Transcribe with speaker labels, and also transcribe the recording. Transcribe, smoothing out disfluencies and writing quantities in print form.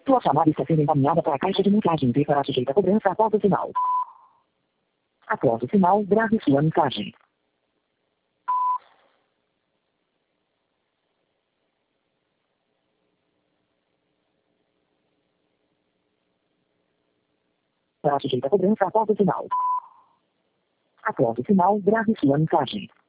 Speaker 1: Sua chamada está sendo encaminhada para a caixa de mensagem e será sujeita a cobrança após o sinal. Após o sinal, grave sua mensagem. Será sujeita a cobrança após o sinal. Após o sinal, grave sua mensagem.